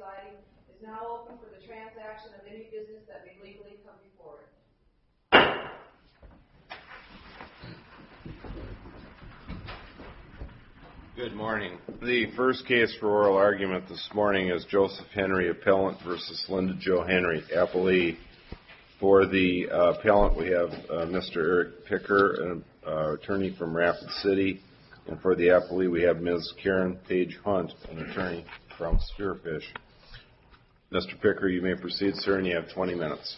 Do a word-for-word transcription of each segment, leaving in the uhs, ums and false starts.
body is now open for the transaction of any business that may legally come before it. Good morning. The first case for oral argument this morning is Joseph Henry, appellant, versus Linda Jo Henry, appellee. For the uh, appellant, we have uh, Mister Eric Picker, an uh, attorney from Rapid City. And for the appellee, we have Miz Karen Page Hunt, an attorney from Spearfish. Mister Picker, you may proceed, sir, and you have twenty minutes.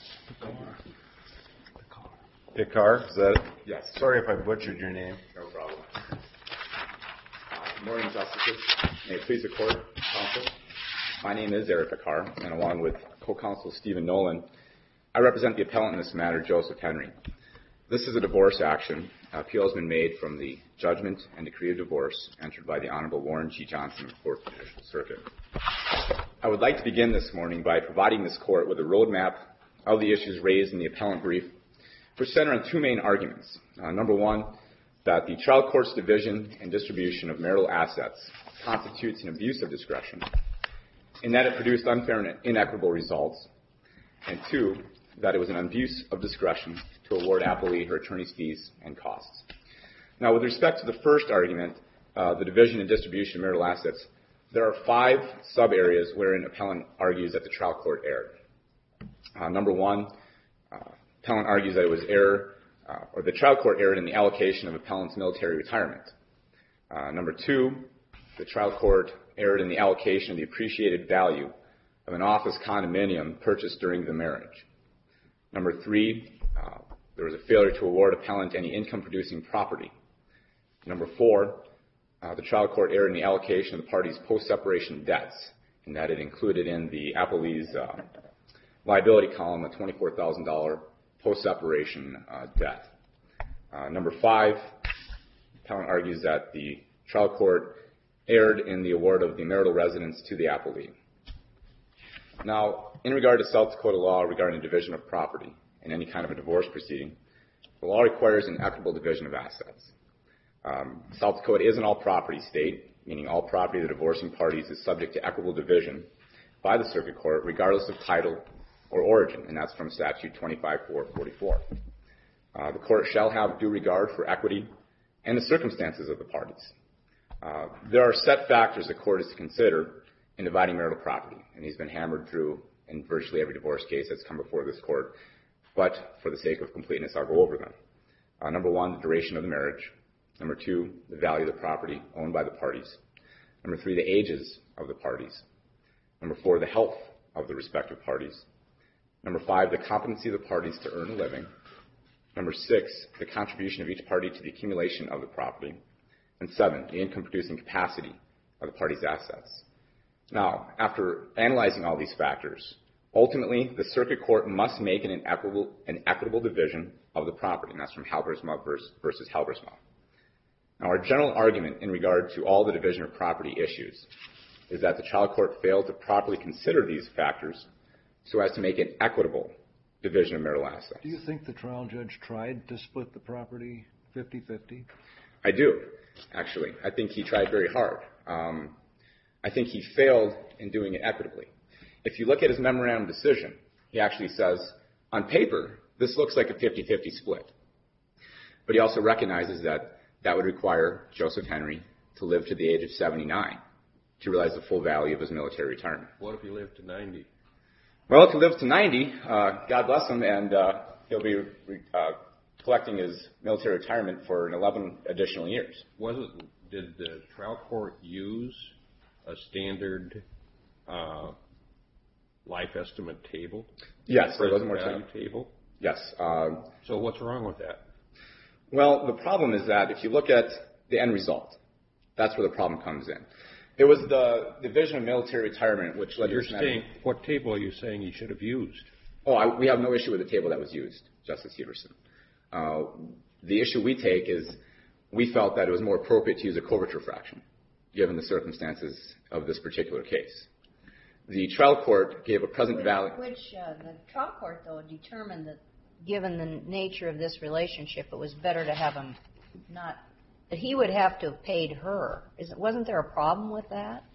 Picker, is that it? Yes. Sorry if I butchered your name. No problem. Good morning, Justices. May it please the Court, Counsel. My name is Eric Picker, and along with co-counsel Stephen Nolan, I represent the appellant in this matter, Joseph Henry. This is a divorce action. Appeal has been made from the judgment and decree of divorce entered by the Honorable Warren G. Johnson of the Fourth Judicial Circuit. I would like to begin this morning by providing this Court with a roadmap of the issues raised in the appellant brief, which center on two main arguments. Uh, number one, that the trial court's division and distribution of marital assets constitutes an abuse of discretion, in that it produced unfair and inequitable results, and two, that it was an abuse of discretion to award appellee her attorney's fees and costs. Now, with respect to the first argument, uh, the division and distribution of marital assets, there are five sub-areas wherein appellant argues that the trial court erred. Uh, number one, uh, appellant argues that it was error Uh, or the trial court erred in the allocation of appellant's military retirement. Uh, number two, the trial court erred in the allocation of the appreciated value of an office condominium purchased during the marriage. Number three, uh, there was a failure to award appellant any income-producing property. Number four, uh, the trial court erred in the allocation of the parties' post-separation debts, in that it included in the appellee's uh, liability column a twenty-four thousand dollars post-separation uh, debt. Uh, number five, appellant argues that the trial court erred in the award of the marital residence to the appellee. Now, in regard to South Dakota law regarding division of property in any kind of a divorce proceeding, the law requires an equitable division of assets. Um, South Dakota is an all-property state, meaning all property of the divorcing parties is subject to equitable division by the circuit court, regardless of title or origin, and that's from statute twenty-five four forty-four. Uh, the court shall have due regard for equity and the circumstances of the parties. Uh, there are set factors the court is to consider in dividing marital property, and these have been hammered through in virtually every divorce case that's come before this court, but for the sake of completeness, I'll go over them. Uh, number one, the duration of the marriage. Number two, the value of the property owned by the parties. Number three, the ages of the parties. Number four, the health of the respective parties. Number five, the competency of the parties to earn a living. Number six, the contribution of each party to the accumulation of the property. And seven, the income-producing capacity of the parties' assets. Now, after analyzing all these factors, ultimately, the circuit court must make an equitable, an equitable division of the property, and that's from Halbersma versus Halbersma. Now, our general argument in regard to all the division of property issues is that the trial court failed to properly consider these factors so as to make an equitable division of marital assets. Do you think the trial judge tried to split the property fifty-fifty? I do, actually. I think he tried very hard. Um, I think he failed in doing it equitably. If you look at his memorandum decision, he actually says, on paper, this looks like a fifty-fifty split. But he also recognizes that that would require Joseph Henry to live to the age of seventy-nine to realize the full value of his military retirement. What if he lived to ninety? Well, if he lives to ninety, uh, God bless him, and uh, he'll be uh, collecting his military retirement for an eleven additional years. Was it? Did the trial court use a standard uh, life estimate table? Yes, there was a more value time. table. Yes. Uh, so what's wrong with that? Well, the problem is that if you look at the end result, that's where the problem comes in. It was the division of military retirement which led You're to... saying, what table are you saying he should have used? Oh, I, we have no issue with the table that was used, Justice Heverson. Uh, the issue we take is we felt that it was more appropriate to use a coverture fraction, given the circumstances of this particular case. The trial court gave a present which, value... Which uh, the trial court, though, determined that given the nature of this relationship, it was better to have him not... that he would have to have paid her. Is, wasn't there a problem with that?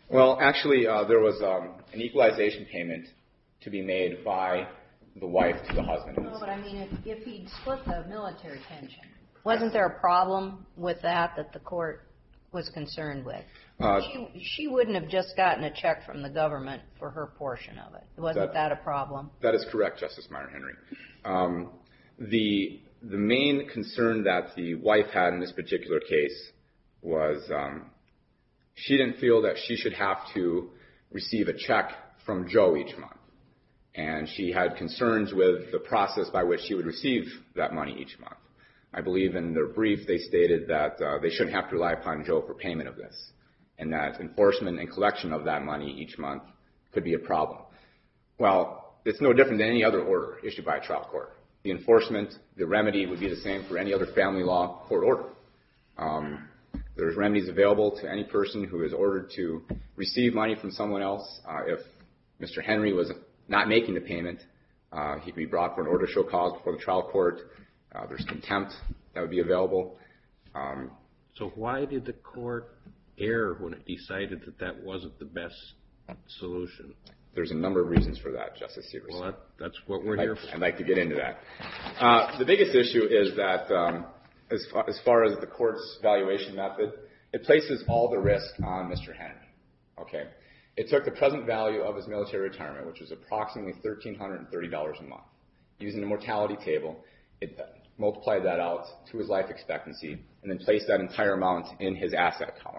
Well, actually, uh, there was um, an equalization payment to be made by the wife to the husband. No, but I mean, if, if he'd split the military pension, wasn't there a problem with that that the court was concerned with? Uh, she, she wouldn't have just gotten a check from the government for her portion of it. Wasn't that, that a problem? That is correct, Justice Meyer-Henry. Um, the, the main concern that the wife had in this particular case was um, she didn't feel that she should have to receive a check from Joe each month. And she had concerns with the process by which she would receive that money each month. I believe in their brief they stated that uh, they shouldn't have to rely upon Joe for payment of this, and that enforcement and collection of that money each month could be a problem. Well, it's no different than any other order issued by a trial court. The enforcement, the remedy would be the same for any other family law court order. Um, there's remedies available to any person who is ordered to receive money from someone else. Uh, if Mister Henry was not making the payment, uh, he could be brought for an order to show cause before the trial court. Uh, there's contempt that would be available. Um, so why did the court err when it decided that that wasn't the best solution? There's a number of reasons for that, Justice Severson. Well, that, that's what we're I'd here like, for. I'd like to get into that. Uh, the biggest issue is that um, as, far, as far as the court's valuation method, it places all the risk on Mister Henry. Okay. It took the present value of his military retirement, which was approximately one thousand three hundred thirty dollars a month. Using the mortality table, it multiplied that out to his life expectancy, and then placed that entire amount in his asset column.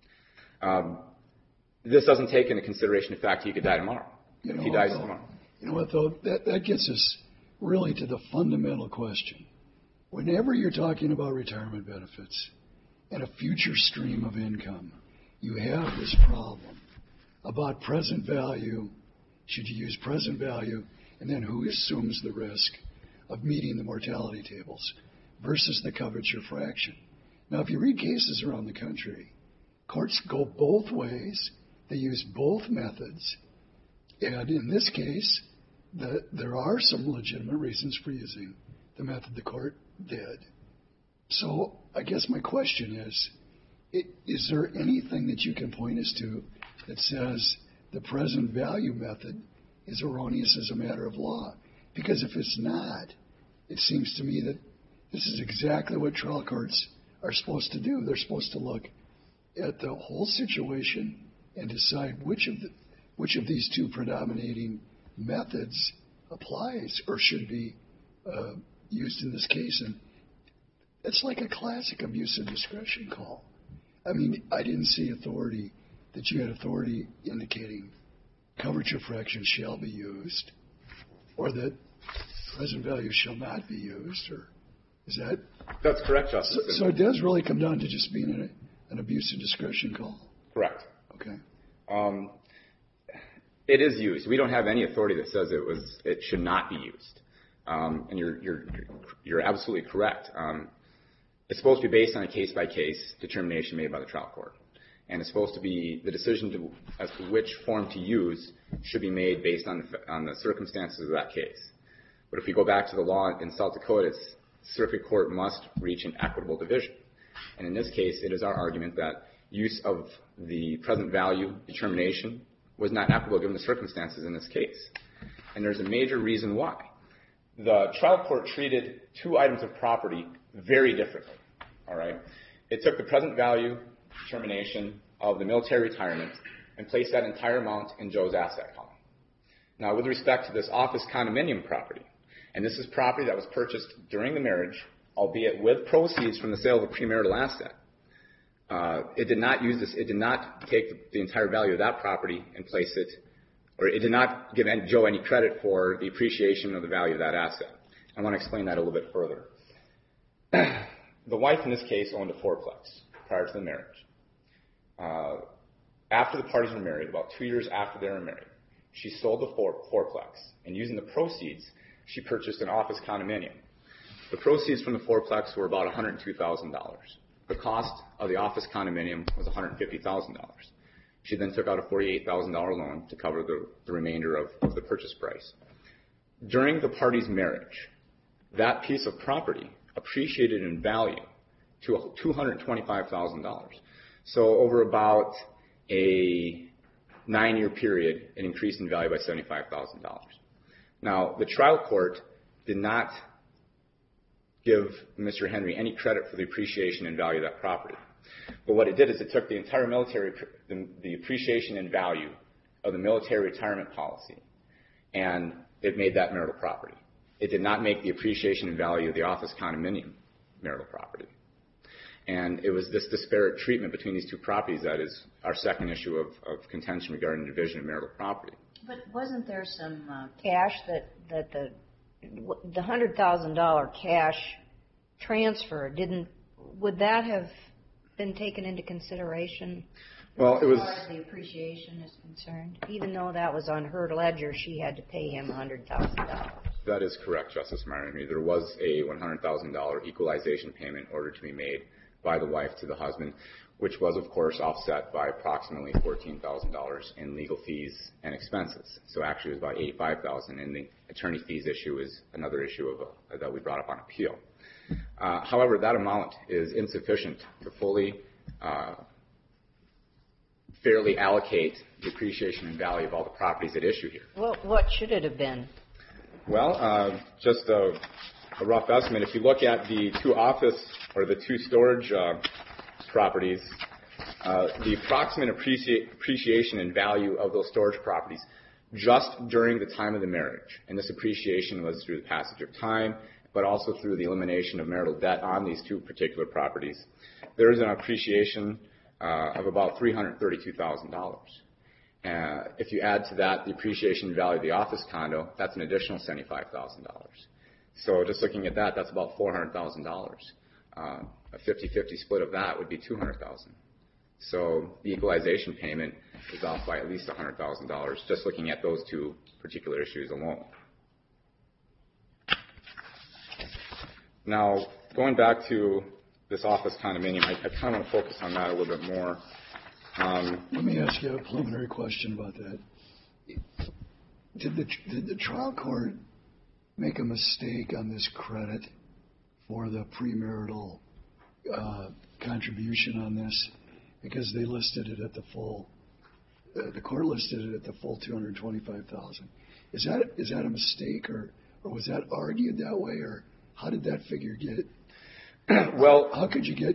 Um, this doesn't take into consideration the fact he could die tomorrow. You know if he dies though, tomorrow. You know what, though? That, that gets us really to the fundamental question. Whenever you're talking about retirement benefits and a future stream of income, you have this problem about present value. Should you use present value, and then who assumes the risk of meeting the mortality tables versus the coverture fraction? Now, if you read cases around the country, courts go both ways. They use both methods. And in this case, the, there are some legitimate reasons for using the method the court did. So I guess my question is, it, is there anything that you can point us to that says the present value method is erroneous as a matter of law? Because if it's not, it seems to me that this is exactly what trial courts are supposed to do. They're supposed to look at the whole situation and decide which of the, which of these two predominating methods applies or should be uh, used in this case. And it's like a classic abuse of discretion call. I mean, I didn't see authority, that you had authority indicating coverture fraction shall be used, or that present value shall not be used, or is that? That's correct, Justice. So, so it does really come down to just being an, an abuse of discretion call? Correct. Okay. Um, it is used. We don't have any authority that says it was it should not be used. Um, and you're you're you're absolutely correct. Um, it's supposed to be based on a case by case determination made by the trial court, and it's supposed to be the decision to, as to which form to use should be made based on the, on the circumstances of that case. But if we go back to the law in South Dakota, it's circuit court must reach an equitable division. And in this case, it is our argument that use of the present value determination was not equitable given the circumstances in this case. And there's a major reason why. The trial court treated two items of property very differently. All right? It took the present value determination of the military retirement and placed that entire amount in Joe's asset column. Now, with respect to this office condominium property, and this is property that was purchased during the marriage, albeit with proceeds from the sale of a premarital asset, uh, it did not use this. It did not take the, the entire value of that property and place it, or it did not give any, Joe any credit for the appreciation of the value of that asset. I want to explain that a little bit further. The wife in this case owned a fourplex prior to the marriage. Uh, after the parties were married, about two years after they were married, she sold the four, fourplex, and using the proceeds, she purchased an office condominium. The proceeds from the fourplex were about one hundred two thousand dollars. The cost of the office condominium was one hundred fifty thousand dollars. She then took out a forty-eight thousand dollars loan to cover the, the remainder of, of the purchase price. During the parties' marriage, that piece of property appreciated in value to two hundred twenty-five thousand dollars. So over about a nine-year period, it increased in value by seventy-five thousand dollars. Now, the trial court did not give Mister Henry any credit for the appreciation and value of that property. But what it did is it took the entire military, the, the appreciation and value of the military retirement policy, and it made that marital property. It did not make the appreciation and value of the office condominium marital property. And it was this disparate treatment between these two properties that is our second issue of, of contention regarding the division of marital property. But wasn't there some uh, cash that, that the the one hundred thousand dollars cash transfer, didn't, would that have been taken into consideration? Well, it was. As far as the appreciation is concerned, even though that was on her ledger, she had to pay him one hundred thousand dollars. That is correct, Justice Myron. There was a one hundred thousand dollars equalization payment ordered to be made by the wife to the husband, which was, of course, offset by approximately fourteen thousand dollars in legal fees and expenses. So actually, it was about eighty-five thousand dollars, and the attorney fees issue is another issue of, uh, that we brought up on appeal. Uh, however, that amount is insufficient to fully uh, fairly allocate the appreciation and value of all the properties at issue here. What, what should it have been? Well, uh, just a, a rough estimate. If you look at the two office or the two storage uh, properties, uh, the approximate appreci- appreciation and value of those storage properties just during the time of the marriage, and this appreciation was through the passage of time, but also through the elimination of marital debt on these two particular properties, there is an appreciation uh, of about three hundred thirty-two thousand dollars. Uh, if you add to that the appreciation value of the office condo, that's an additional seventy-five thousand dollars. So just looking at that, that's about four hundred thousand dollars. Uh, a fifty-fifty split of that would be two hundred thousand dollars. So the equalization payment is off by at least one hundred thousand dollars, just looking at those two particular issues alone. Now, going back to this office condominium, I, I kind of want to focus on that a little bit more. Um, Let me ask you a preliminary question about that. Did the, did the trial court make a mistake on this credit for the premarital uh, contribution on this? Because they listed it at the full, uh, the court listed it at the full two hundred twenty-five thousand dollars. Is that is that a mistake, or, or was that argued that way, or how did that figure get? well, how, how could you get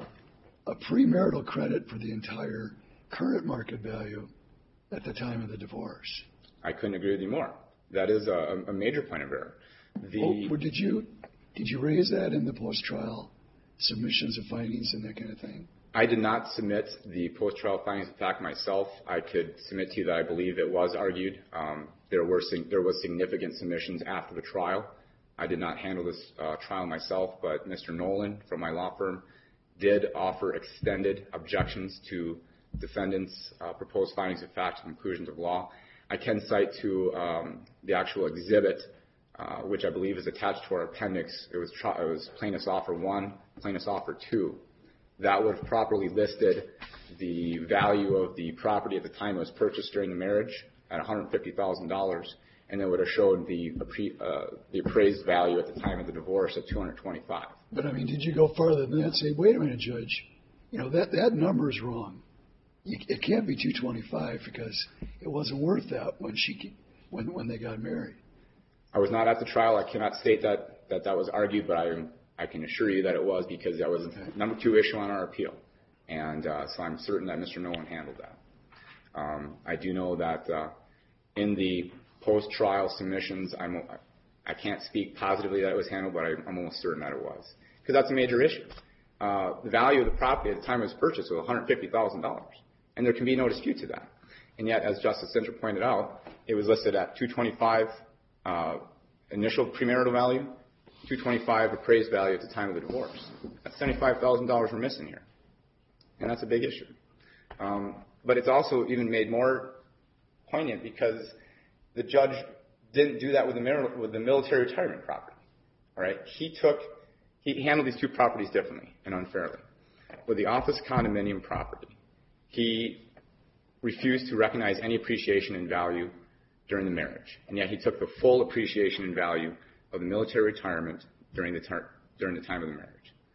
a premarital credit for the entire current market value at the time of the divorce? I couldn't agree with you more. That is a, a major point of error. The oh, well, did you did you raise that in the post-trial submissions of findings and that kind of thing? I did not submit the post-trial findings of fact myself. I could submit to you that I believe it was argued. Um, there were there was significant submissions after the trial. I did not handle this uh, trial myself, but Mister Nolan from my law firm did offer extended objections to defendants' uh, proposed findings of fact and conclusions of law. I can cite to um, the actual exhibit, uh, which I believe is attached to our appendix. It was, tri- it was plaintiff's offer one, plaintiff's offer two. That would have properly listed the value of the property at the time it was purchased during the marriage at one hundred fifty thousand dollars, and it would have showed the, uh, the appraised value at the time of the divorce at two hundred twenty-five thousand dollars. But, I mean, did you go farther than that and say, wait a minute, Judge, you know, that, that number is wrong. You, it can't be two hundred twenty-five because it wasn't worth that when, she, when, when they got married. I was not at the trial. I cannot state that that, that was argued, but I am I can assure you that it was, because that was the number two issue on our appeal. And uh, so I'm certain that Mister Nolan handled that. Um, I do know that uh, in the post-trial submissions, I'm, I can't speak positively that it was handled, but I, I'm almost certain that it was. Because that's a major issue. Uh, the value of the property at the time it was purchased was one hundred fifty thousand dollars. And there can be no dispute to that. And yet, as Justice Sinter pointed out, it was listed at two hundred twenty-five thousand dollars uh, initial premarital value, two hundred twenty-five thousand dollars appraised value at the time of the divorce. That's seventy-five thousand dollars we're missing here. And that's a big issue. Um, but it's also even made more poignant because the judge didn't do that with the, marital, with the military retirement property. All right? He took, he handled these two properties differently and unfairly. With the office condominium property, he refused to recognize any appreciation in value during the marriage. And yet he took the full appreciation in value of the military retirement during the, tar- during the time of the marriage.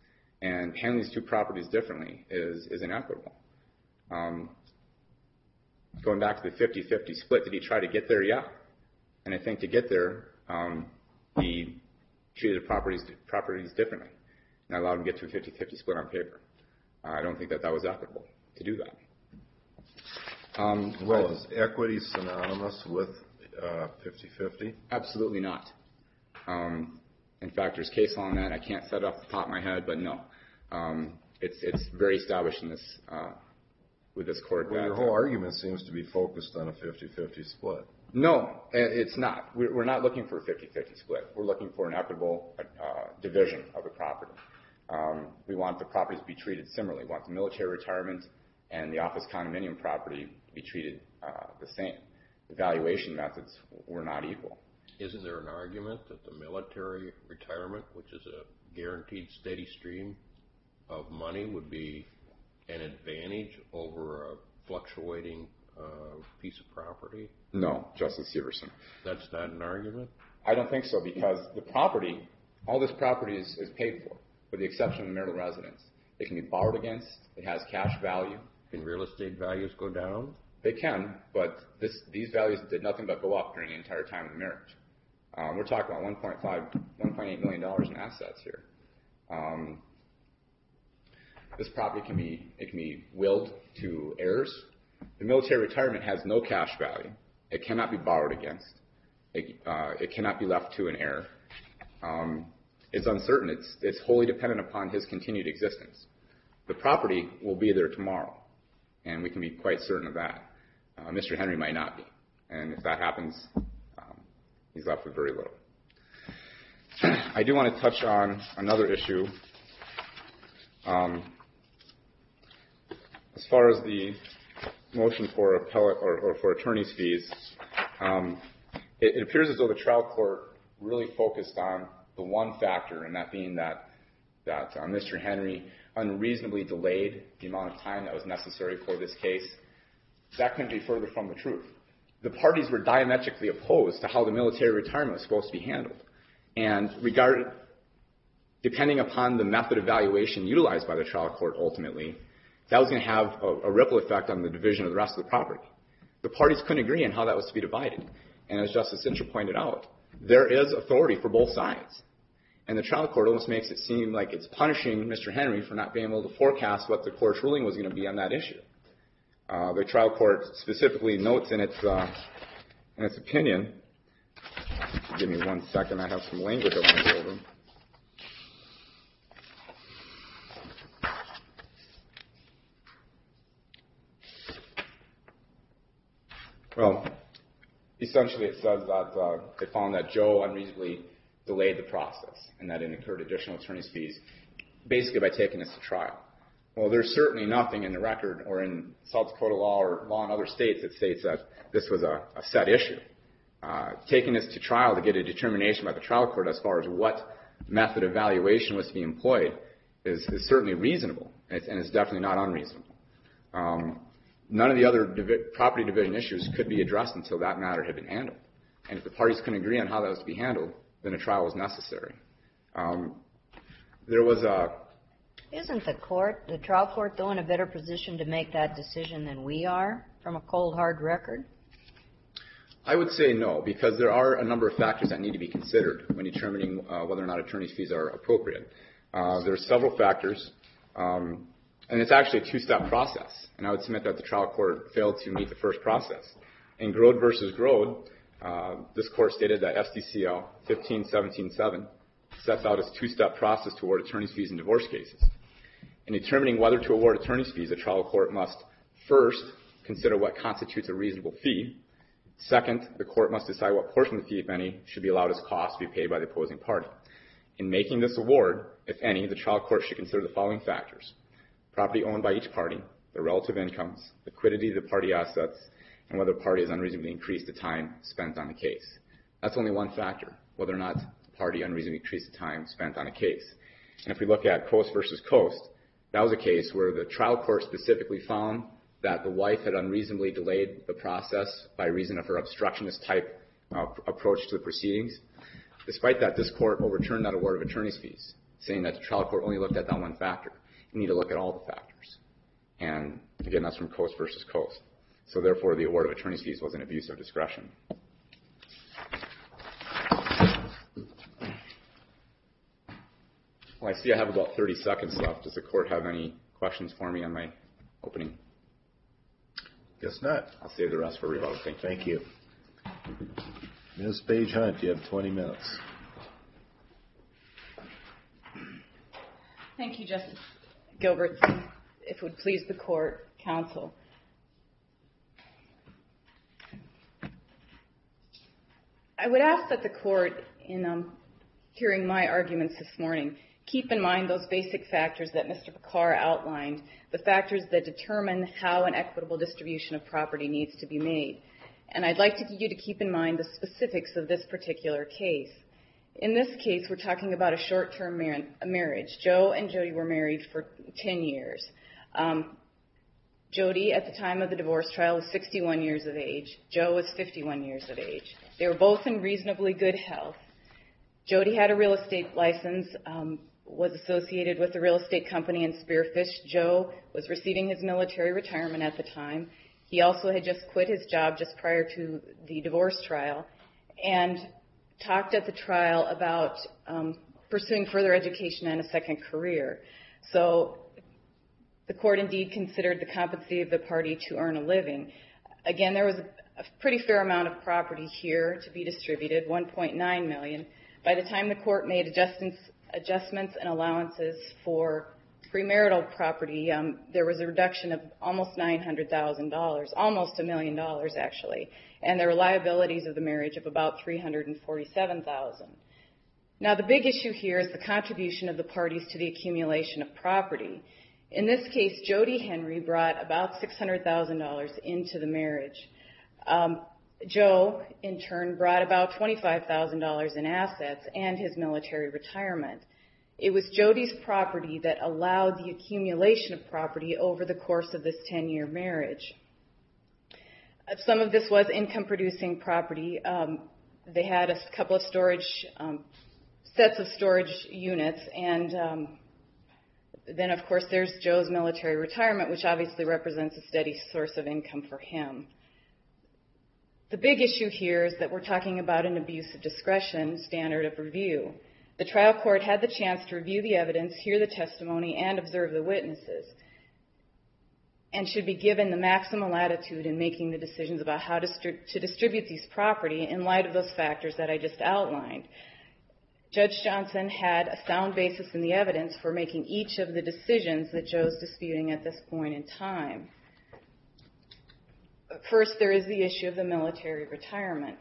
And handling these two properties differently is, is inequitable. Um, going back to the fifty-fifty split, did he try to get there? Yeah. And I think to get there, um, he treated properties properties differently and allowed him to get to a fifty-fifty split on paper. Uh, I don't think that that was equitable to do that. Um, Well, is equity synonymous with uh, fifty-fifty? Absolutely not. Um, in fact, there's case law on that. I can't set it off the top of my head, but no. Um, it's it's very established in this uh, with this court. Well, that, your whole argument seems to be focused on a fifty-fifty split. No, it's not. We're not looking for a fifty-fifty split. We're looking for an equitable uh, division of the property. Um, we want the properties to be treated similarly. We want the military retirement and the office condominium property to be treated uh, the same. The valuation methods were not equal. Isn't there an argument that the military retirement, which is a guaranteed steady stream of money, would be an advantage over a fluctuating uh, piece of property? No, Justice Severson. That's not an argument? I don't think so, because the property, all this property is, is paid for, with the exception of the marital residence. It can be borrowed against. It has cash value. Can real estate values go down? They can, but this, these values did nothing but go up during the entire time of the marriage. Um, we're talking about one point five, one point eight million dollars in assets here. Um, this property can be, it can be willed to heirs. The military retirement has no cash value. It cannot be borrowed against. It, uh, it cannot be left to an heir. Um, it's uncertain. It's, it's wholly dependent upon his continued existence. The property will be there tomorrow, and we can be quite certain of that. Uh, Mister Henry might not be, and if that happens, um, he's left with very little. I do want to touch on another issue. Um, as far as the motion for appellate or, or for attorney's fees, um, it, it appears as though the trial court really focused on the one factor, and that being that that uh, Mister Henry unreasonably delayed the amount of time that was necessary for this case. That couldn't be further from the truth. The parties were diametrically opposed to how the military retirement was supposed to be handled, and regarded, depending upon the method of valuation utilized by the trial court ultimately, that was going to have a, a ripple effect on the division of the rest of the property. The parties couldn't agree on how that was to be divided. And as Justice Sincher pointed out, there is authority for both sides. And the trial court almost makes it seem like it's punishing Mister Henry for not being able to forecast what the court's ruling was going to be on that issue. Uh, the trial court specifically notes in its, uh, in its opinion, give me one second, I have some language I want to go over. Well, essentially it says that uh, they found that Joe unreasonably delayed the process and that it incurred additional attorney's fees, basically by taking us to trial. Well, there's certainly nothing in the record or in South Dakota law or law in other states that states that this was a, a set issue. Uh, taking us to trial to get a determination by the trial court as far as what method of valuation was to be employed is, is certainly reasonable, and it's, and it's definitely not unreasonable. Um, none of the other divi- property division issues could be addressed until that matter had been handled. And if the parties couldn't agree on how that was to be handled, then a trial was necessary. Um, there was a... Isn't the court, the trial court, though, in a better position to make that decision than we are from a cold, hard record? I would say no, because there are a number of factors that need to be considered when determining uh, whether or not attorney's fees are appropriate. Uh, there are several factors, um, and it's actually a two-step process. And I would submit that the trial court failed to meet the first process. In Grode versus Grode, uh, this court stated that S D C L fifteen seventeen seven sets out its two-step process to award attorney's fees in divorce cases. In determining whether to award attorney's fees, a trial court must first consider what constitutes a reasonable fee. Second, the court must decide what portion of the fee, if any, should be allowed as cost to be paid by the opposing party. In making this award, if any, the trial court should consider the following factors: property owned by each party, their relative incomes, liquidity of the party assets, and whether the party has unreasonably increased the time spent on the case. That's only one factor, whether or not the party unreasonably increased the time spent on a case. And if we look at Coast versus Coast, that was a case where the trial court specifically found that the wife had unreasonably delayed the process by reason of her obstructionist type uh, approach to the proceedings. Despite that, this court overturned that award of attorney's fees, saying that the trial court only looked at that one factor. You need to look at all the factors. And again, that's from Coast versus Coast. So therefore, the award of attorney's fees was an abuse of discretion. Well, I see I have about thirty seconds left. Does the court have any questions for me on my opening? Guess not. I'll save the rest for rebuttal. Thank you. Thank you. Miz Paige Hunt, you have twenty minutes. Thank you, Justice Gilbert. If it would please the court, counsel. I would ask that the court, in um, hearing my arguments this morning, keep in mind those basic factors that Mister Pekar outlined, the factors that determine how an equitable distribution of property needs to be made. And I'd like to, you to keep in mind the specifics of this particular case. In this case, we're talking about a short-term mar- marriage. Joe and Jody were married for ten years. Um, Jody, at the time of the divorce trial, was sixty-one years of age. Joe was fifty-one years of age. They were both in reasonably good health. Jody had a real estate license, um, was associated with a real estate company in Spearfish. Joe was receiving his military retirement at the time. He also had just quit his job just prior to the divorce trial and talked at the trial about um, pursuing further education and a second career. So the court indeed considered the competency of the party to earn a living. Again, there was a, a pretty fair amount of property here to be distributed, one point nine million dollars. By the time the court made adjustments, adjustments and allowances for premarital property, um, there was a reduction of almost nine hundred thousand dollars, almost a million dollars actually, and there were liabilities of the marriage of about three hundred forty-seven thousand dollars. Now the big issue here is the contribution of the parties to the accumulation of property. In this case, Jody Henry brought about six hundred thousand dollars into the marriage. Um, Joe, in turn, brought about twenty-five thousand dollars in assets and his military retirement. It was Jody's property that allowed the accumulation of property over the course of this ten-year marriage. Some of this was income-producing property. Um, they had a couple of storage, um, sets of storage units, and um, then, of course, there's Joe's military retirement, which obviously represents a steady source of income for him. The big issue here is that we're talking about an abuse of discretion standard of review. The trial court had the chance to review the evidence, hear the testimony, and observe the witnesses, and should be given the maximum latitude in making the decisions about how to, stri- to distribute these property in light of those factors that I just outlined. Judge Johnson had a sound basis in the evidence for making each of the decisions that Joe's disputing at this point in time. First, there is the issue of the military retirement.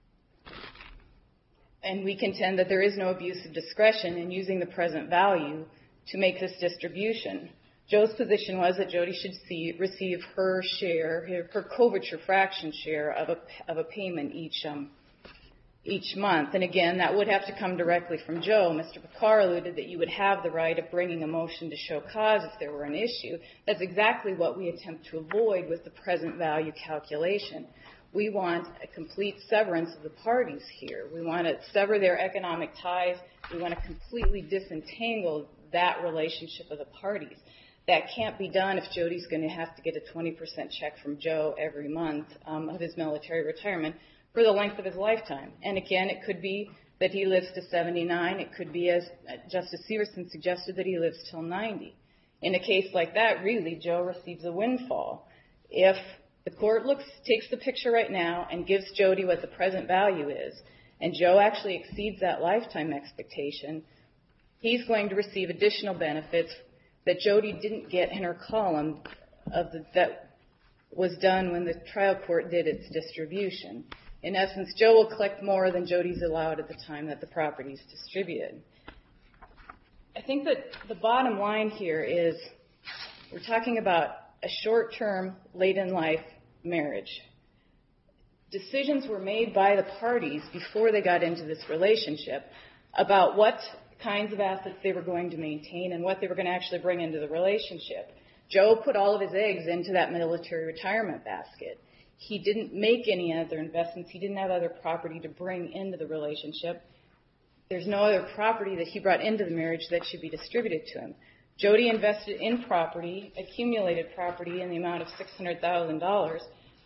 And we contend that there is no abuse of discretion in using the present value to make this distribution. Joe's position was that Jody should see, receive her share, her, her coverture fraction share of a, of a payment each um, each month. And again, that would have to come directly from Joe. Mister Pekar alluded that you would have the right of bringing a motion to show cause if there were an issue. That's exactly what we attempt to avoid with the present value calculation. We want a complete severance of the parties here. We want to sever their economic ties. We want to completely disentangle that relationship of the parties. That can't be done if Jody's going to have to get a twenty percent check from Joe every month um, of his military retirement for the length of his lifetime. And again, it could be that he lives to seventy-nine. It could be, as Justice Severson suggested, that he lives till ninety. In a case like that, really, Joe receives a windfall. If the court looks, takes the picture right now and gives Jody what the present value is, and Joe actually exceeds that lifetime expectation, he's going to receive additional benefits that Jody didn't get in her column of the, that was done when the trial court did its distribution. In essence, Joe will collect more than Jody's allowed at the time that the property is distributed. I think that the bottom line here is we're talking about a short-term, late-in-life marriage. Decisions were made by the parties before they got into this relationship about what kinds of assets they were going to maintain and what they were going to actually bring into the relationship. Joe put all of his eggs into that military retirement basket. He didn't make any other investments. He didn't have other property to bring into the relationship. There's no other property that he brought into the marriage that should be distributed to him. Jody invested in property, accumulated property in the amount of six hundred thousand dollars,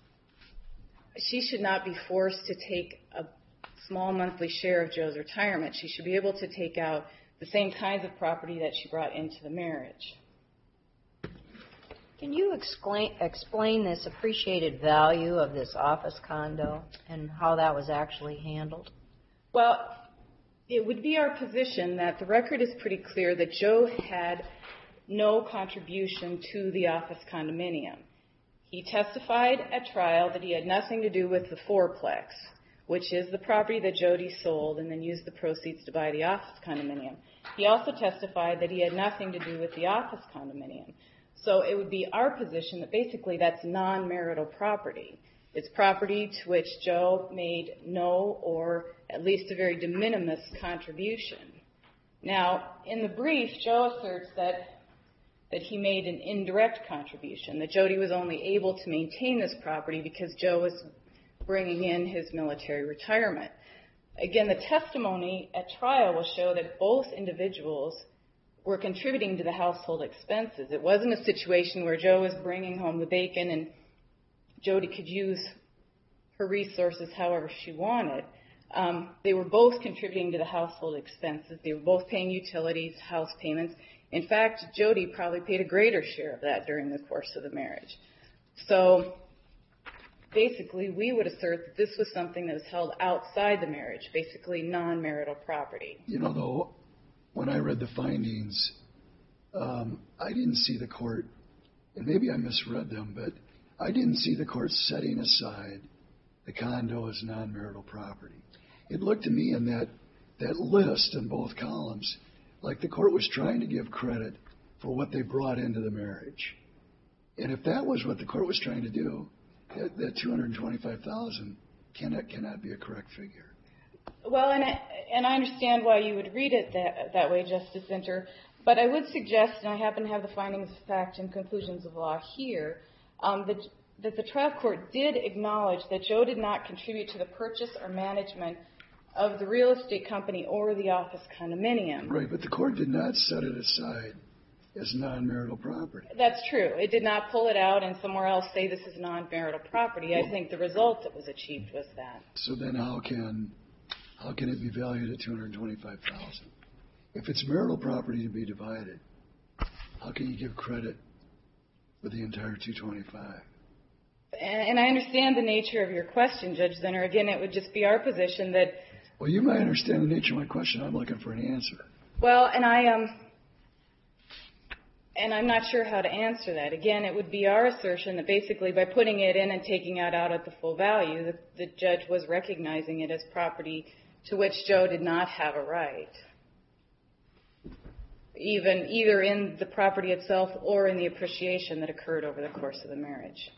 she should not be forced to take a small monthly share of Joe's retirement. She should be able to take out the same kinds of property that she brought into the marriage. Can you explain, explain this appreciated value of this office condo and how that was actually handled? Well, it would be our position that the record is pretty clear that Joe had no contribution to the office condominium. He testified at trial that he had nothing to do with the fourplex, which is the property that Jody sold and then used the proceeds to buy the office condominium. He also testified that he had nothing to do with the office condominium. So it would be our position that basically that's non-marital property. It's property to which Joe made no or at least a very de minimis contribution. Now, in the brief, Joe asserts that, that he made an indirect contribution, that Jody was only able to maintain this property because Joe was bringing in his military retirement. Again, the testimony at trial will show that both individuals were contributing to the household expenses. It wasn't a situation where Joe was bringing home the bacon and Jody could use her resources however she wanted. Um, they were both contributing to the household expenses. They were both paying utilities, house payments. In fact, Jody probably paid a greater share of that during the course of the marriage. So basically, we would assert that this was something that was held outside the marriage, basically non-marital property. You know, though, when I read the findings, um, I didn't see the court, and maybe I misread them, but I didn't see the court setting aside the condo as non-marital property. It looked to me in that, that list in both columns like the court was trying to give credit for what they brought into the marriage. And if that was what the court was trying to do, that, that two hundred twenty-five thousand dollars cannot, cannot be a correct figure. Well, and I, and I understand why you would read it that, that way, Justice Center, but I would suggest, and I happen to have the findings of fact and conclusions of law here, um, that, that the trial court did acknowledge that Joe did not contribute to the purchase or management of the real estate company or the office condominium. Right, but the court did not set it aside as non-marital property. That's true. It did not pull it out and somewhere else say this is non-marital property. I think the result that was achieved was that. So then how can how can it be valued at two hundred twenty-five thousand dollars? If it's marital property to be divided, how can you give credit for the entire two hundred twenty-five thousand dollars? And I understand the nature of your question, Judge Zinner. Again, it would just be our position that... Well, you might understand the nature of my question. I'm looking for an answer. Well, and I um, and I'm not sure how to answer that. Again, it would be our assertion that basically by putting it in and taking it out at the full value, the, the judge was recognizing it as property to which Joe did not have a right, even either in the property itself or in the appreciation that occurred over the course of the marriage.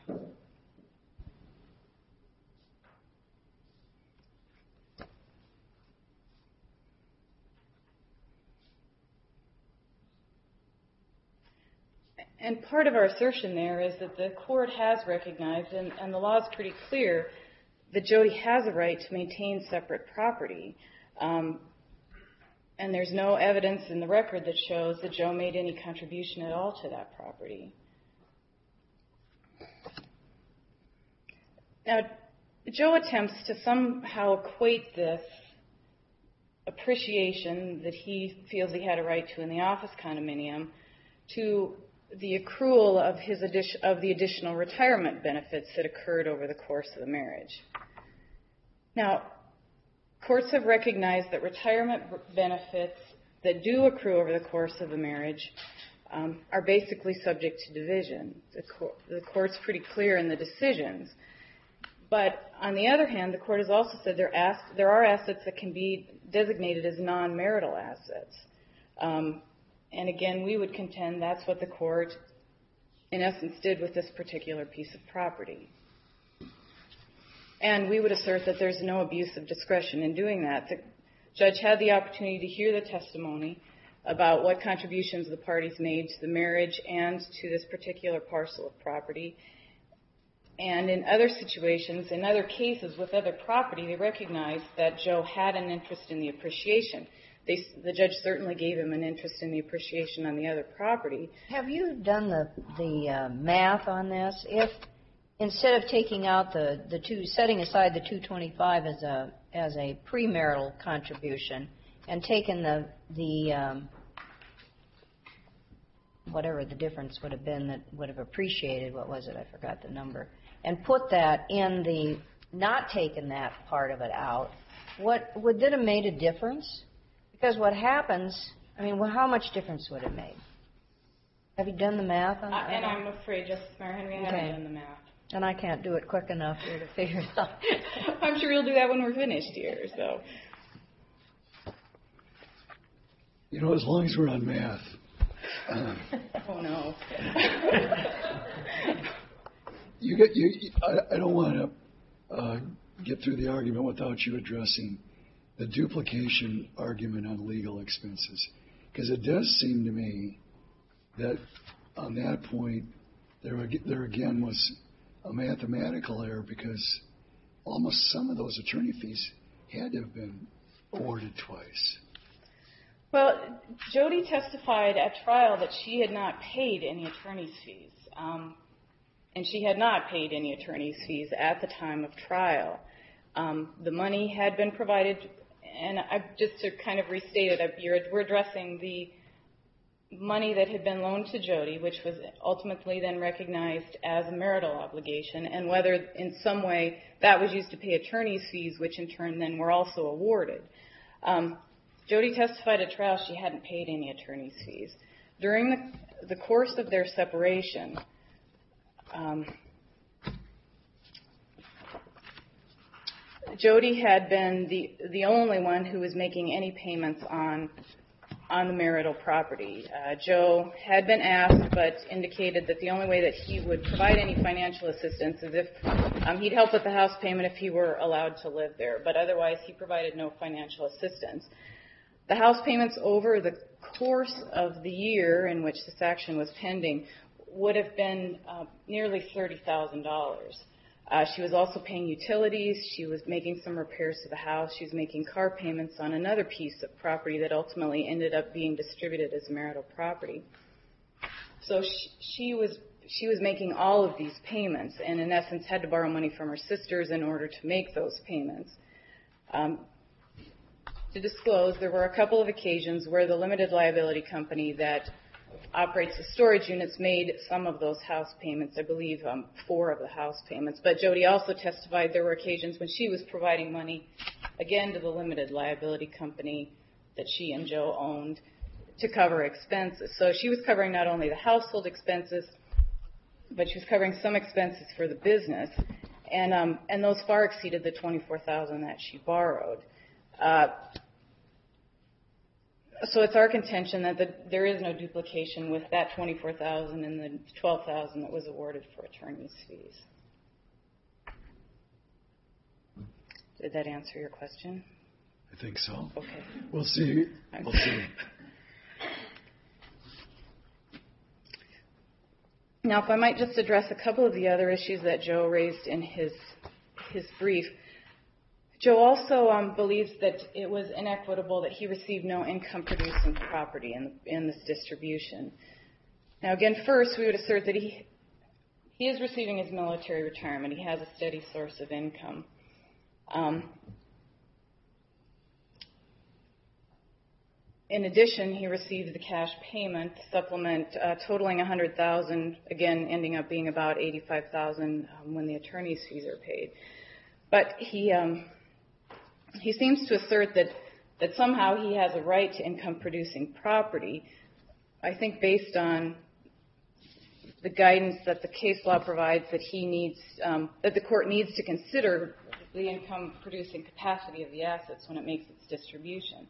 And part of our assertion there is that the court has recognized, and, and the law is pretty clear, that Jody has a right to maintain separate property. Um, and there's no evidence in the record that shows that Joe made any contribution at all to that property. Now, Joe attempts to somehow equate this appreciation that he feels he had a right to in the office condominium to the accrual of his addition, of the additional retirement benefits that occurred over the course of the marriage. Now, courts have recognized that retirement benefits that do accrue over the course of the marriage um, are basically subject to division. The, cor- the court's pretty clear in the decisions. But on the other hand, the court has also said there, as- there are assets that can be designated as non-marital assets. Um, And again, we would contend that's what the court, in essence, did with this particular piece of property. And we would assert that there's no abuse of discretion in doing that. The judge had the opportunity to hear the testimony about what contributions the parties made to the marriage and to this particular parcel of property. And in other situations, in other cases with other property, they recognized that Joe had an interest in the appreciation. They, the judge certainly gave him an interest in the appreciation on the other property. Have you done the the uh, math on this? If instead of taking out the, the two, setting aside the two twenty-five as a as a premarital contribution, and taking the the um, whatever the difference would have been that would have appreciated, what was it? I forgot the number, and put that in the not taking that part of it out, what would that have made a difference? Because what happens, I mean, well, how much difference would it make? Have you done the math on Uh, that? and I'm afraid, Justice Mayor Henry, I Okay. haven't done the math. And I can't do it quick enough here to figure it out. I'm sure you'll do that when we're finished here. So, You know, as long as we're on math, um, oh no. you get you. you- I, I don't want to uh, get through the argument without you addressing the duplication argument on legal expenses, because it does seem to me that on that point there ag- there again was a mathematical error, because almost some of those attorney fees had to have been awarded twice. Well, Jody testified at trial that she had not paid any attorney's fees, um, and she had not paid any attorney's fees at the time of trial. Um, the money had been provided, and I, just to kind of restate it, I, you're, we're addressing the money that had been loaned to Jody, which was ultimately then recognized as a marital obligation, and whether in some way that was used to pay attorney's fees, which in turn then were also awarded. Um, Jody testified at trial she hadn't paid any attorney's fees. During the, the course of their separation, um, Jody had been the the only one who was making any payments on on the marital property. Uh, Joe had been asked, but indicated that the only way that he would provide any financial assistance is if um, he'd help with the house payment if he were allowed to live there, but otherwise he provided no financial assistance. The house payments over the course of the year in which this action was pending would have been uh, nearly thirty thousand dollars. Uh, she was also paying utilities. She was making some repairs to the house. She was making car payments on another piece of property that ultimately ended up being distributed as marital property. So she, she was she was making all of these payments, and in essence had to borrow money from her sisters in order to make those payments. Um, to disclose, there were a couple of occasions where the limited liability company that operates the storage units made some of those house payments, I believe um, four of the house payments. But Jody also testified there were occasions when she was providing money, again, to the limited liability company that she and Joe owned to cover expenses. So she was covering not only the household expenses, but she was covering some expenses for the business, and um, and those far exceeded the twenty-four thousand dollars that she borrowed. Uh, So it's our contention that the, there is no duplication with that twenty-four thousand dollars and the twelve thousand dollars that was awarded for attorney's fees. Did that answer your question? I think so. Okay. We'll see. We'll see. Now, if I might just address a couple of the other issues that Joe raised in his his brief. Joe also um, believes that it was inequitable that he received no income-producing property in, in this distribution. Now, again, first, we would assert that he he is receiving his military retirement. He has a steady source of income. Um, in addition, he received the cash payment supplement uh, totaling one hundred thousand dollars, again, ending up being about eighty-five thousand dollars um, when the attorney's fees are paid. But he... Um, He seems to assert that, that somehow he has a right to income-producing property, I think based on the guidance that the case law provides that he needs, um, that the court needs to consider the income-producing capacity of the assets when it makes its distribution.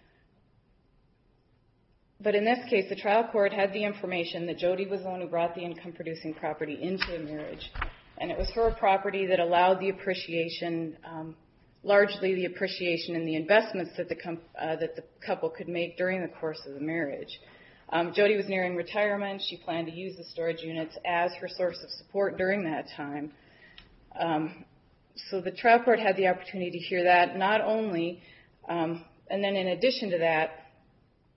But in this case, the trial court had the information that Jody was the one who brought the income-producing property into the marriage, and it was her property that allowed the appreciation um, largely the appreciation in the investments that the, com- uh, that the couple could make during the course of the marriage. Um, Jody was nearing retirement. She planned to use the storage units as her source of support during that time. Um, so the trial court had the opportunity to hear that not only, um, and then in addition to that,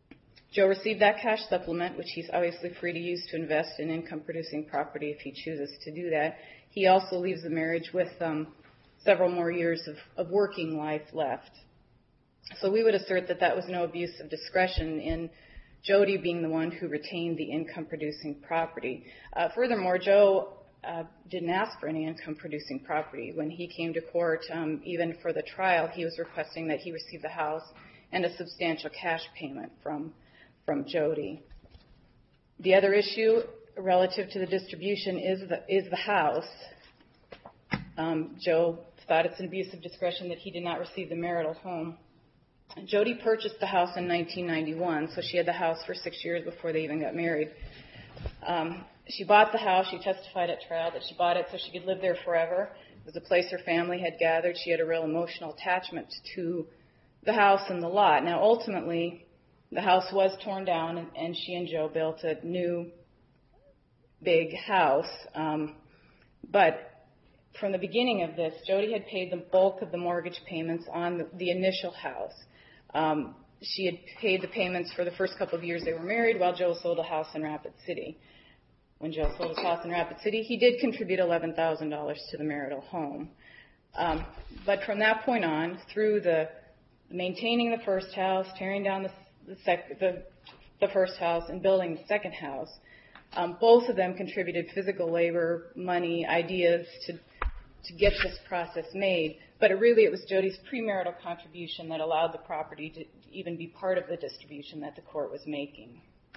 Joe received that cash supplement, which he's obviously free to use to invest in income-producing property if he chooses to do that. He also leaves the marriage with um, several more years of, of working life left. So we would assert that that was no abuse of discretion in Jody being the one who retained the income-producing property. Uh, furthermore, Joe uh, didn't ask for any income-producing property. When he came to court, um, even for the trial, he was requesting that he receive the house and a substantial cash payment from, from Jody. The other issue relative to the distribution is the, is the house. Um, Joe thought it's an abuse of discretion that he did not receive the marital home. Jody purchased the house in nineteen ninety-one, so she had the house for six years before they even got married. Um, she bought the house. She testified at trial that she bought it so she could live there forever. It was a place her family had gathered. She had a real emotional attachment to the house and the lot. Now, ultimately, the house was torn down, and, and she and Joe built a new, big house. Um, but from the beginning of this, Jody had paid the bulk of the mortgage payments on the, the initial house. Um, she had paid the payments for the first couple of years they were married while Joe sold a house in Rapid City. When Joe sold his house in Rapid City, he did contribute eleven thousand dollars to the marital home. Um, but from that point on, through the maintaining the first house, tearing down the, the, sec, the, the first house, and building the second house, um, both of them contributed physical labor, money, ideas to to get this process made, but it really it was Jody's premarital contribution that allowed the property to even be part of the distribution that the court was making.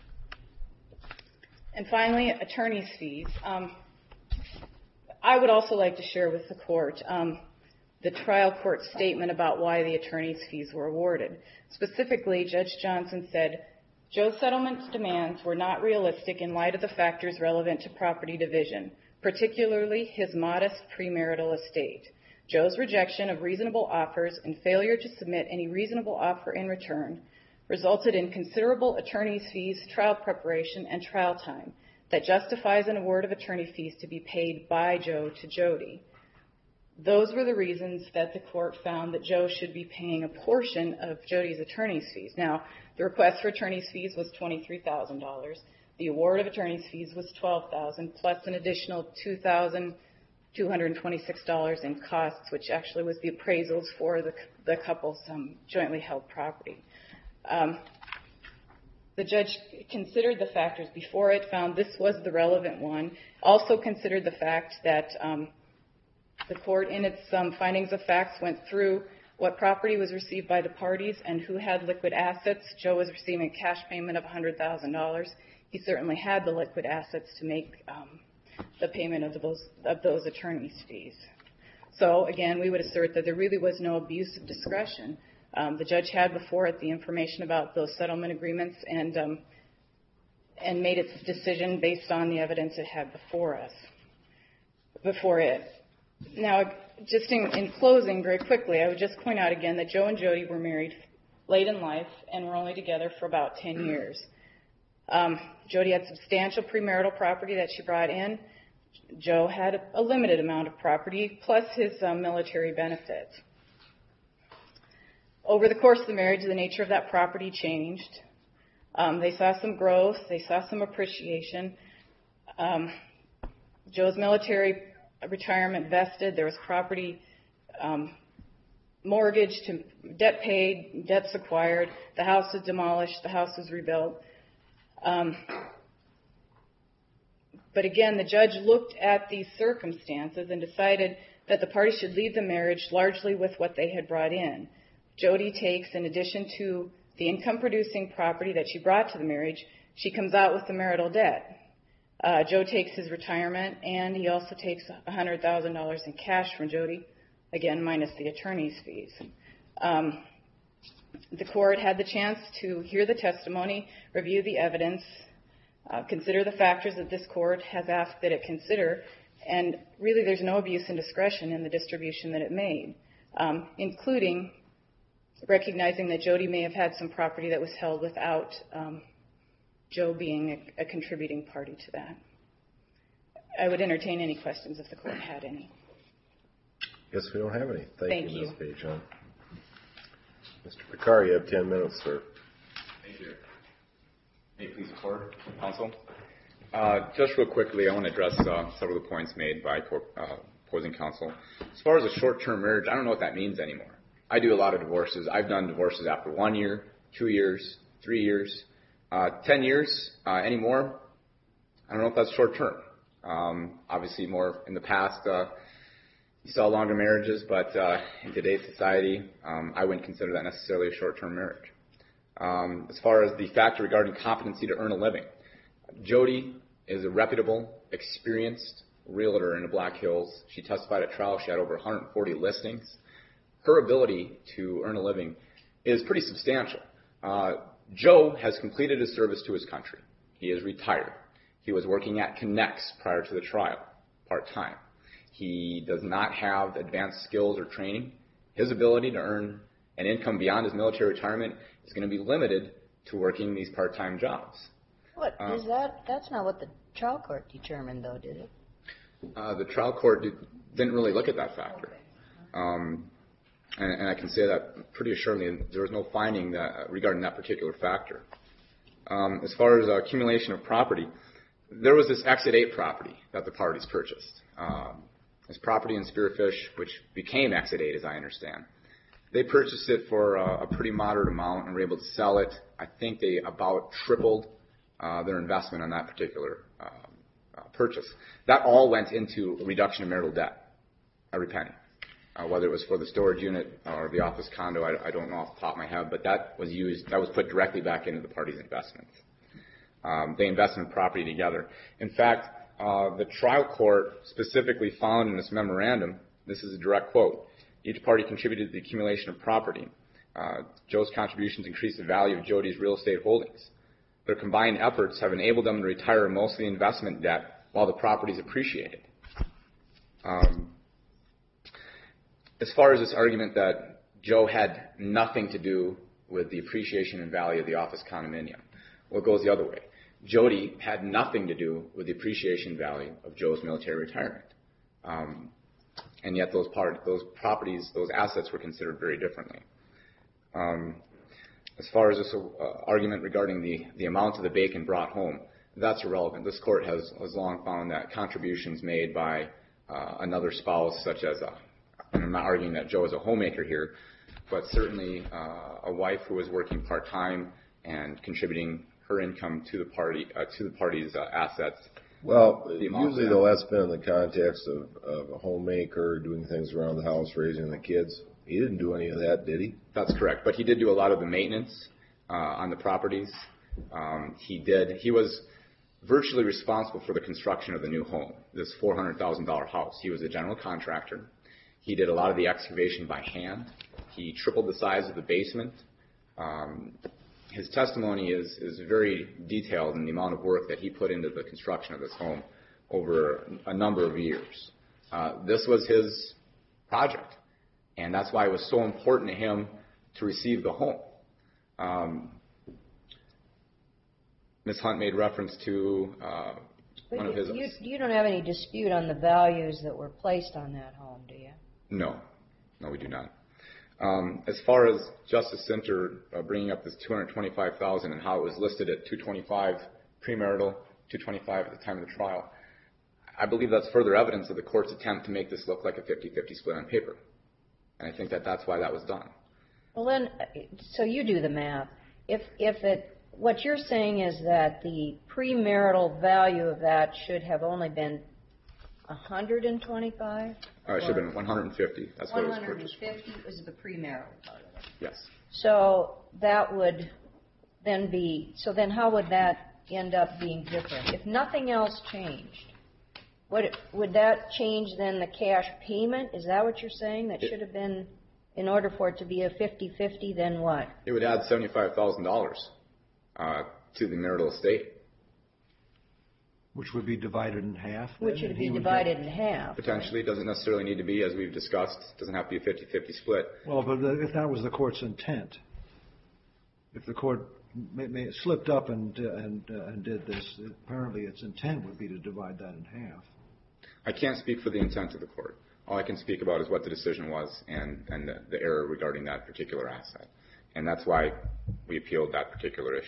And finally, attorney's fees. Um, I would also like to share with the court um, the trial court statement about why the attorney's fees were awarded. Specifically, Judge Johnson said, Joe's settlement demands were not realistic in light of the factors relevant to property division, particularly his modest premarital estate. Joe's rejection of reasonable offers and failure to submit any reasonable offer in return resulted in considerable attorney's fees, trial preparation, and trial time that justifies an award of attorney fees to be paid by Joe to Jody. Those were the reasons that the court found that Joe should be paying a portion of Jody's attorney's fees. Now, the request for attorney's fees was twenty-three thousand dollars. The award of attorney's fees was twelve thousand dollars plus an additional two thousand two hundred twenty-six dollars in costs, which actually was the appraisals for the, the couple's um, jointly held property. Um, the judge considered the factors before it, found this was the relevant one, also considered the fact that um, the court in its um, findings of facts went through what property was received by the parties and who had liquid assets. Joe was receiving a cash payment of one hundred thousand dollars. He certainly had the liquid assets to make um, the payment of those, of those attorney's fees. So, again, we would assert that there really was no abuse of discretion. Um, the judge had before it the information about those settlement agreements and, um, and made its decision based on the evidence it had before us, before it. Now, just in, in closing, very quickly, I would just point out again that Joe and Jody were married late in life and were only together for about ten years. Um, Jody had substantial premarital property that she brought in. Joe had a, a limited amount of property, plus his um, military benefits. Over the course of the marriage, the nature of that property changed. Um, they saw some growth. They saw some appreciation. Um, Joe's military retirement vested. There was property um, mortgaged, to debt paid, debts acquired. The house was demolished. The house was rebuilt. Um, but again, the judge looked at these circumstances and decided that the parties should leave the marriage largely with what they had brought in. Jody takes, in addition to the income-producing property that she brought to the marriage, she comes out with the marital debt. Uh, Joe takes his retirement, and he also takes one hundred thousand dollars in cash from Jody, again, minus the attorney's fees. Um, the court had the chance to hear the testimony, review the evidence, uh, consider the factors that this court has asked that it consider, and really there's no abuse in discretion in the distribution that it made, um, including recognizing that Jody may have had some property that was held without um, Joe being a, a contributing party to that. I would entertain any questions if the court had any. Guess we don't have any. Thank, Thank you, you. Miz Pajon. Mister Picard, you have ten minutes, sir. Thank you. May it please the court, counsel. Uh, just real quickly, I want to address uh, several of the points made by uh, opposing counsel. As far as a short-term marriage, I don't know what that means anymore. I do a lot of divorces. I've done divorces after one year, two years, three years, uh, ten years, uh, any more. I don't know if that's short-term. Um, obviously, more in the past, uh, you saw longer marriages, but uh, in today's society, um, I wouldn't consider that necessarily a short-term marriage. Um, as far as the factor regarding competency to earn a living, Jody is a reputable, experienced realtor in the Black Hills. She testified at trial. She had over one hundred forty listings. Her ability to earn a living is pretty substantial. Uh, Joe has completed his service to his country. He is retired. He was working at Connex prior to the trial, part-time. He does not have advanced skills or training. His ability to earn an income beyond his military retirement is going to be limited to working these part-time jobs. What Uh, is that? That's not what the trial court determined, though, did it? Uh, the trial court did, didn't really look at that factor. Um, and, and I can say that pretty assuredly. There was no finding that, uh, regarding that particular factor. Um, as far as uh, accumulation of property, there was this Exit eight property that the parties purchased. Um, this property in Spearfish, which became Exit eight, as I understand. They purchased it for uh, a pretty moderate amount and were able to sell it. I think they about tripled uh, their investment on that particular uh, uh, purchase. That all went into a reduction of marital debt, every penny. Uh, whether it was for the storage unit or the office condo, I, I don't know off the top of my head, but that was used, that was put directly back into the parties' investments. Um, they invested in property together. In fact, uh, the trial court specifically found in this memorandum, this is a direct quote, each party contributed to the accumulation of property. Uh, Joe's contributions increased the value of Jody's real estate holdings. Their combined efforts have enabled them to retire most of the investment debt while the properties appreciated. Um, as far as this argument that Joe had nothing to do with the appreciation and value of the office condominium, well, it goes the other way. Jody had nothing to do with the appreciation value of Joe's military retirement. Um, and yet those, part, those properties, those assets were considered very differently. Um, as far as this uh, argument regarding the, the amount of the bacon brought home, that's irrelevant. This court has, has long found that contributions made by uh, another spouse, such as a, and I'm not arguing that Joe is a homemaker here, but certainly uh, a wife who is working part-time and contributing her income to the party, uh, to the party's uh, assets. Well, usually though that's been in the context of, of a homemaker doing things around the house, raising the kids. He didn't do any of that, did he? That's correct, but he did do a lot of the maintenance uh, on the properties. Um, he did. He was virtually responsible for the construction of the new home, this four hundred thousand dollars house. He was a general contractor. He did a lot of the excavation by hand. He tripled the size of the basement. Um, his testimony is, is very detailed in the amount of work that he put into the construction of this home over a number of years. Uh, this was his project, and that's why it was so important to him to receive the home. Um, Miz Hunt made reference to uh, one of his... You, you don't have any dispute on the values that were placed on that home, do you? No. No, we do not. Um, as far as Justice Center uh, bringing up this two hundred twenty-five thousand dollars and how it was listed at two hundred twenty-five thousand dollars premarital, two hundred twenty-five thousand dollars at the time of the trial, I believe that's further evidence of the court's attempt to make this look like a fifty-fifty split on paper. And I think that that's why that was done. Well, then, so you do the math. If, if it, what you're saying is that the premarital value of that should have only been one hundred twenty-five? Uh, it should have been one hundred fifty. That's what it was one hundred purchased. fifty was the premarital part of it. Yes. So that would then be, so then how would that end up being different? If nothing else changed, would, it, would that change then the cash payment? Is that what you're saying? That it, should have been, in order for it to be a fifty-fifty, then what? It would add seventy-five thousand dollars uh, to the marital estate. Which would be divided in half? Which would be divided in half. Potentially. It doesn't necessarily need to be, as we've discussed. It doesn't have to be a fifty-fifty split. Well, but if that was the court's intent, if the court may, may slipped up and, uh, and, uh, and did this, apparently its intent would be to divide that in half. I can't speak for the intent of the court. All I can speak about is what the decision was and, and the, the error regarding that particular asset. And that's why we appealed that particular issue.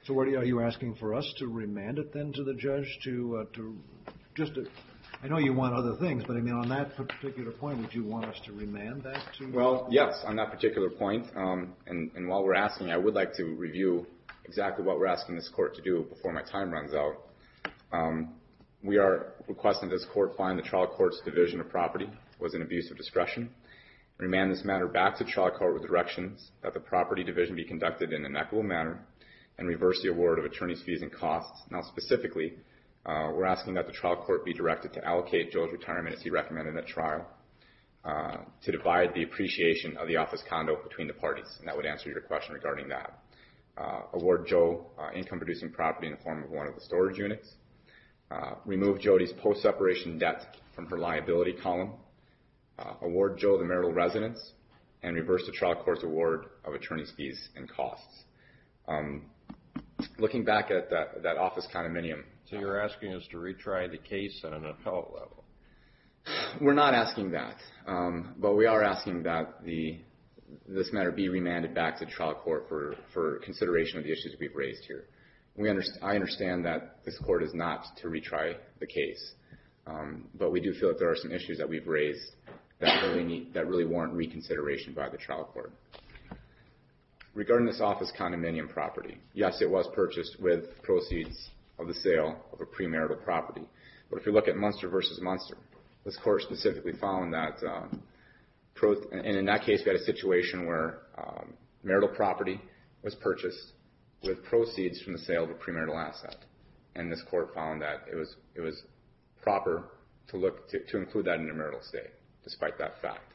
So what are you, are you asking for us to remand it then to the judge to, uh, to just, to, I know you want other things, but I mean on that particular point, would you want us to remand that to? Well, yes, on that particular point. Um, and, and while we're asking, I would like to review exactly what we're asking this court to do before my time runs out. Um, we are requesting that this court find the trial court's division of property was an abuse of discretion. Remand this matter back to trial court with directions that the property division be conducted in an equitable manner and reverse the award of attorney's fees and costs. Now, specifically, uh, we're asking that the trial court be directed to allocate Joe's retirement as he recommended at trial, uh, to divide the appreciation of the office condo between the parties, and that would answer your question regarding that. Uh, award Joe uh, income-producing property in the form of one of the storage units. Uh, remove Jody's post-separation debt from her liability column. Uh, award Joe the marital residence, and reverse the trial court's award of attorney's fees and costs. Um, looking back at that, that office condominium. So you're asking us to retry the case at an appellate level? We're not asking that, um, but we are asking that the this matter be remanded back to trial court for, for consideration of the issues we've raised here. We underst- I understand that this court is not to retry the case, um, but we do feel that there are some issues that we've raised that really need, that really warrant reconsideration by the trial court. Regarding this office condominium property, yes, it was purchased with proceeds of the sale of a premarital property. But if you look at Munster versus Munster, this court specifically found that, um, pro- and in that case, we had a situation where um, marital property was purchased with proceeds from the sale of a premarital asset, and this court found that it was it was proper to look to, to include that in the marital estate, despite that fact.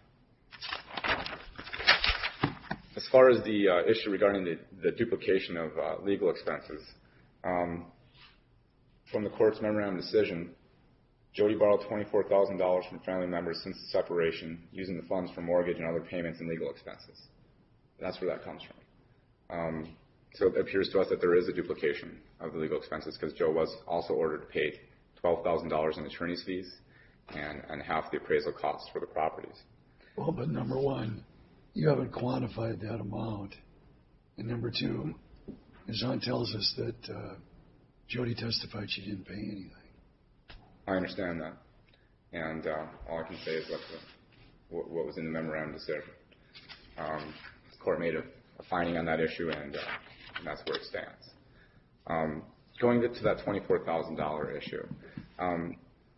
As far as the uh, issue regarding the, the duplication of uh, legal expenses, um, from the court's memorandum decision, Jody borrowed twenty-four thousand dollars from family members since the separation, using the funds for mortgage and other payments and legal expenses. That's where that comes from. Um, so it appears to us that there is a duplication of the legal expenses because Joe was also ordered to pay twelve thousand dollars in attorney's fees and, and half the appraisal costs for the properties. Well, but number one, you haven't quantified that amount. And number two, Jean tells us that uh, Jody testified she didn't pay anything. I understand that. And uh, all I can say is what, the, what, what was in the memorandum decision. Um, the court made a, a finding on that issue, and, uh, and that's where it stands. Um, going to that twenty-four thousand dollars issue, um,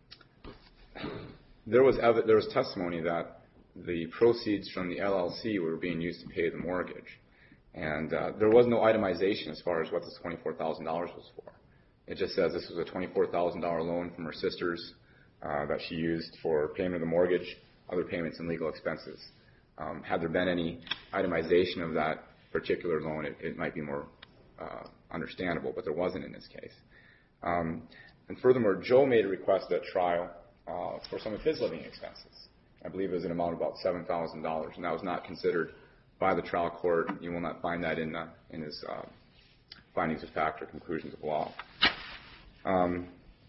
there was ev- there was testimony that the proceeds from the L L C were being used to pay the mortgage. And uh, there was no itemization as far as what this twenty-four thousand dollars was for. It just says this was a twenty-four thousand dollars loan from her sisters uh, that she used for payment of the mortgage, other payments, and legal expenses. Um, had there been any itemization of that particular loan, it, it might be more uh, understandable, but there wasn't in this case. Um, and furthermore, Joe made a request at trial uh, for some of his living expenses. I believe it was an amount of about seven thousand dollars, and that was not considered by the trial court. You will not find that in, uh, in his uh, findings of fact or conclusions of law. Um,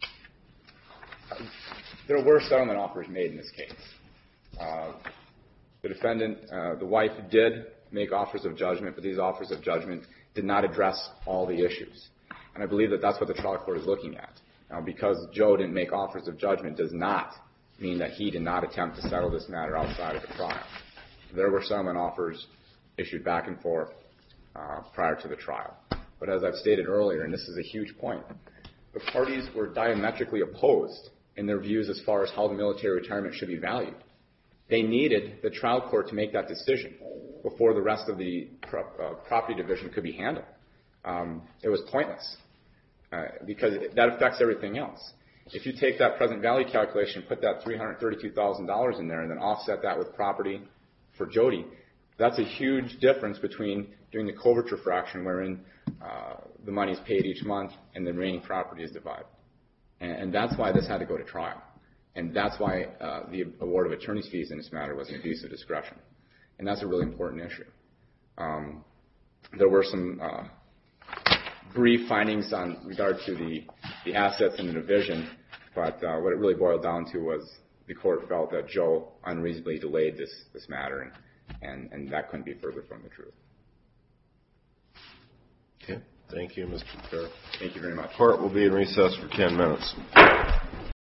there were settlement offers made in this case. Uh, the defendant, uh, the wife did make offers of judgment, but these offers of judgment did not address all the issues. And I believe that that's what the trial court is looking at. Now, because Joe didn't make offers of judgment does not mean that he did not attempt to settle this matter outside of the trial. There were settlement offers issued back and forth uh, prior to the trial. But as I've stated earlier, and this is a huge point, the parties were diametrically opposed in their views as far as how the military retirement should be valued. They needed the trial court to make that decision before the rest of the pro- uh, property division could be handled. Um, it was pointless uh, because it, that affects everything else. If you take that present value calculation, put that three hundred thirty-two thousand dollars in there, and then offset that with property for Jody, that's a huge difference between doing the coverture fraction, wherein uh, the money is paid each month and the remaining property is divided. And, and that's why this had to go to trial. And that's why uh, the award of attorney's fees in this matter was an abuse of discretion. And that's a really important issue. Um, there were some uh, brief findings on regard to the, the assets in the division, but uh, what it really boiled down to was the court felt that Joe unreasonably delayed this, this matter, and, and, and that couldn't be further from the truth. Okay. Thank you, Mister Kerr. Thank you very much. Court will be in recess for ten minutes.